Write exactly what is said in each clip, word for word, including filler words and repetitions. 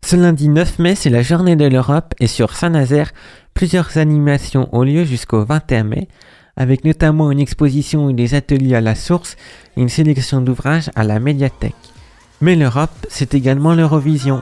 Ce lundi neuf mai, c'est la journée de l'Europe et sur Saint-Nazaire, plusieurs animations ont lieu jusqu'au vingt et un mai, avec notamment une exposition et des ateliers à la source et une sélection d'ouvrages à la médiathèque. Mais l'Europe, c'est également l'Eurovision.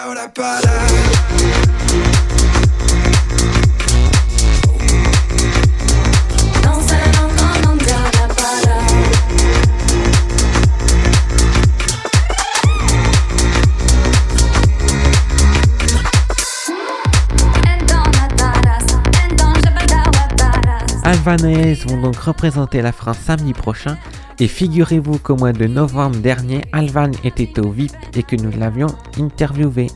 Alvan et Ace vont donc représenter la France samedi prochain et figurez-vous qu'au mois de novembre dernier, Alvan était au V I P et que nous l'avions interviewé.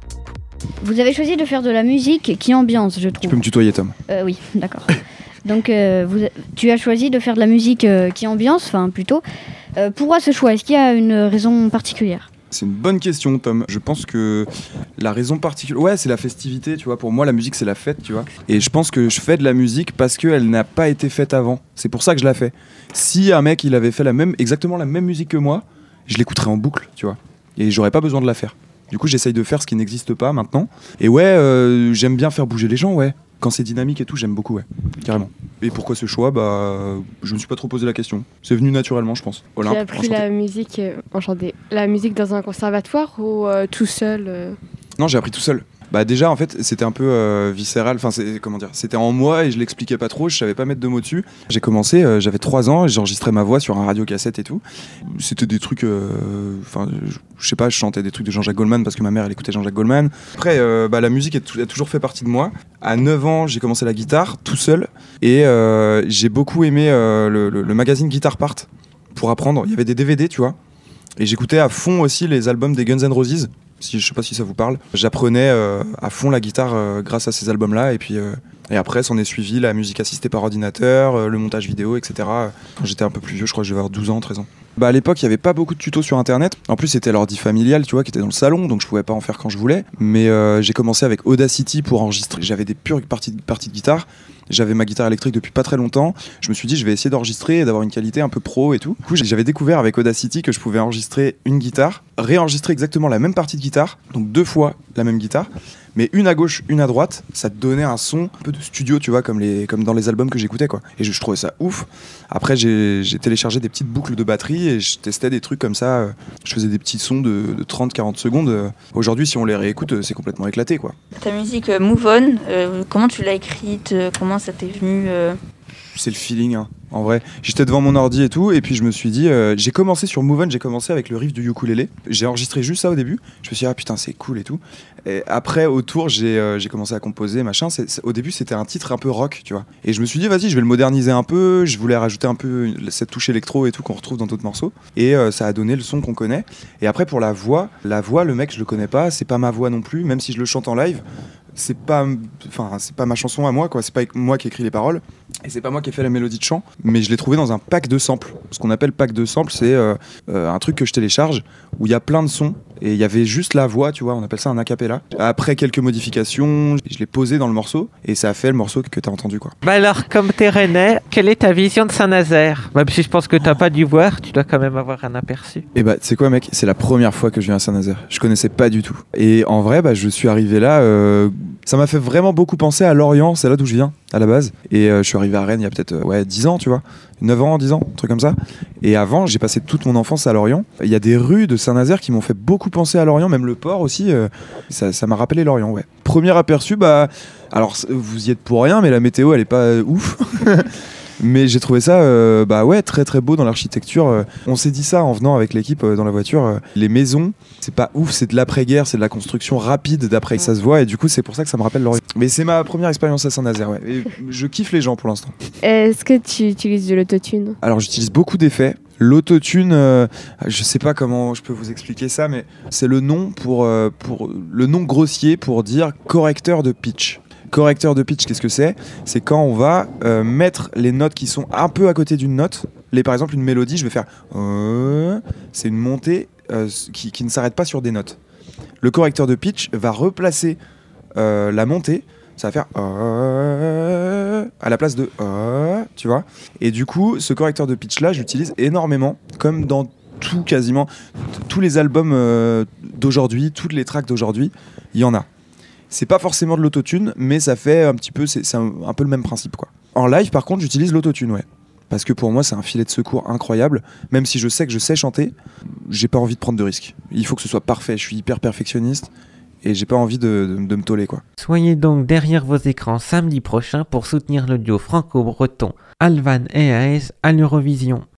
Vous avez choisi de faire de la musique qui ambiance, je trouve. Tu peux me tutoyer, Tom. euh, Oui, d'accord. Donc euh, vous, tu as choisi de faire de la musique euh, qui ambiance, enfin plutôt. Euh, pourquoi ce choix ? Est-ce qu'il y a une raison particulière ? C'est une bonne question, Tom. Je pense que la raison particulière... Ouais, c'est la festivité, tu vois. Pour moi, la musique, c'est la fête, tu vois. Et je pense que je fais de la musique parce qu'elle n'a pas été faite avant. C'est pour ça que je la fais. Si un mec, il avait fait la même, exactement la même musique que moi, je l'écouterais en boucle, tu vois. Et j'aurais pas besoin de la faire. Du coup, j'essaye de faire ce qui n'existe pas maintenant. Et ouais, euh, j'aime bien faire bouger les gens, ouais. Quand c'est dynamique et tout, j'aime beaucoup, ouais. Carrément. Et pourquoi ce choix ? Bah, je me suis pas trop posé la question. C'est venu naturellement, je pense. Tu as appris la musique, euh, enchanté. La musique dans un conservatoire ou euh, tout seul euh... Non, j'ai appris tout seul. Bah déjà en fait c'était un peu euh, viscéral, enfin c'est comment dire, c'était en moi et je l'expliquais pas trop, je savais pas mettre de mots dessus. J'ai commencé, euh, j'avais trois ans et j'enregistrais ma voix sur un radiocassette et tout. C'était des trucs, enfin euh, je, je sais pas, je chantais des trucs de Jean-Jacques Goldman parce que ma mère elle écoutait Jean-Jacques Goldman. Après euh, bah, la musique a, a toujours fait partie de moi. À neuf ans j'ai commencé la guitare tout seul et euh, j'ai beaucoup aimé euh, le, le, le magazine Guitar Part pour apprendre. Il y avait des D V D tu vois et j'écoutais à fond aussi les albums des Guns N' Roses. Si, je sais pas si ça vous parle. J'apprenais euh, à fond la guitare euh, grâce à ces albums-là et puis euh, et après s'en est suivi la musique assistée par ordinateur, euh, le montage vidéo, et cetera. Quand j'étais un peu plus vieux, je crois que je devais avoir douze ans, treize ans. Bah à l'époque, il y avait pas beaucoup de tutos sur internet. En plus, c'était l'ordi familial, tu vois, qui était dans le salon, donc je pouvais pas en faire quand je voulais. Mais euh, j'ai commencé avec Audacity pour enregistrer. J'avais des pures parties, parties de guitare. J'avais ma guitare électrique depuis pas très longtemps. Je me suis dit, je vais essayer d'enregistrer et d'avoir une qualité un peu pro et tout. Du coup, j'avais découvert avec Audacity que je pouvais enregistrer une guitare, réenregistrer exactement la même partie de guitare, donc deux fois la même guitare, mais une à gauche, une à droite. Ça te donnait un son un peu de studio, tu vois, comme, les, comme dans les albums que j'écoutais, quoi. Et je, je trouvais ça ouf. Après, j'ai, j'ai téléchargé des petites boucles de batterie et je testais des trucs comme ça. Je faisais des petits sons de, de trente à quarante secondes. Aujourd'hui, si on les réécoute, c'est complètement éclaté, quoi. Ta musique euh, Move On, euh, comment tu l'as écrite ? Comment ça t'est venu euh... C'est le feeling, hein. En vrai. J'étais devant mon ordi et tout, et puis je me suis dit, euh, j'ai commencé sur Move On, j'ai commencé avec le riff du ukulélé. J'ai enregistré juste ça au début. Je me suis dit, ah putain, c'est cool et tout. Et après, autour, j'ai, euh, j'ai commencé à composer, machin. C'est, c'est, au début, c'était un titre un peu rock, tu vois. Et je me suis dit, vas-y, je vais le moderniser un peu. Je voulais rajouter un peu cette touche électro et tout qu'on retrouve dans d'autres morceaux. Et euh, ça a donné le son qu'on connaît. Et après, pour la voix, la voix, le mec, je le connais pas. C'est pas ma voix non plus, même si je le chante en live. C'est pas, enfin, c'est pas ma chanson à moi, quoi. C'est pas moi qui ai écrit les paroles et c'est pas moi qui ai fait la mélodie de chant, mais je l'ai trouvé dans un pack de samples. Ce qu'on appelle pack de samples, c'est euh, euh, un truc que je télécharge où il y a plein de sons et il y avait juste la voix, tu vois. On appelle ça un acapella. Après quelques modifications, je l'ai posé dans le morceau et ça a fait le morceau que t'as entendu, quoi. Bah alors, comme t'es rennais, quelle est ta vision de Saint-Nazaire ? Même si je pense que t'as pas dû voir, tu dois quand même avoir un aperçu. Et bah, tu sais quoi, mec, c'est la première fois que je viens à Saint-Nazaire. Je connaissais pas du tout. Et en vrai, bah, je suis arrivé là. Euh, ça m'a fait vraiment beaucoup penser à Lorient, c'est là d'où je viens à la base. Et euh, je suis arrivé à Rennes il y a peut-être euh, ouais, dix ans, tu vois. neuf ans, dix ans, un truc comme ça. Et avant, j'ai passé toute mon enfance à Lorient. Il y a des rues de Saint-Nazaire qui m'ont fait beaucoup penser à Lorient, même le port aussi. Euh, ça, ça m'a rappelé Lorient, ouais. Premier aperçu, bah. Alors, vous y êtes pour rien, mais la météo, elle est pas euh, ouf. Mais j'ai trouvé ça euh, bah ouais, très très beau dans l'architecture. On s'est dit ça en venant avec l'équipe euh, dans la voiture. Les maisons, c'est pas ouf, c'est de l'après-guerre, c'est de la construction rapide d'après que ça se voit. Et du coup, c'est pour ça que ça me rappelle Lorient. Mais c'est ma première expérience à Saint-Nazaire, ouais. Et je kiffe les gens pour l'instant. Est-ce que tu utilises de l'autotune ? Alors, j'utilise beaucoup d'effets. L'autotune, euh, je sais pas comment je peux vous expliquer ça, mais c'est le nom pour, euh, pour le nom grossier pour dire correcteur de pitch. Correcteur de pitch, qu'est-ce que c'est ? C'est quand on va euh, mettre les notes qui sont un peu à côté d'une note. Les, par exemple, une mélodie, je vais faire euh, c'est une montée euh, qui, qui ne s'arrête pas sur des notes. Le correcteur de pitch va replacer euh, la montée. Ça va faire euh, à la place de euh, tu vois. Et du coup, ce correcteur de pitch là, j'utilise énormément, comme dans tout quasiment, tous les albums euh, d'aujourd'hui, toutes les tracks d'aujourd'hui, il y en a. C'est pas forcément de l'autotune, mais ça fait un petit peu, c'est, c'est un, un peu le même principe, quoi. En live, par contre, j'utilise l'autotune, ouais. Parce que pour moi, c'est un filet de secours incroyable. Même si je sais que je sais chanter, j'ai pas envie de prendre de risques. Il faut que ce soit parfait. Je suis hyper perfectionniste et j'ai pas envie de, de, de me toller, quoi. Soyez donc derrière vos écrans samedi prochain pour soutenir le duo franco-breton Alvan et Aes à l'Eurovision.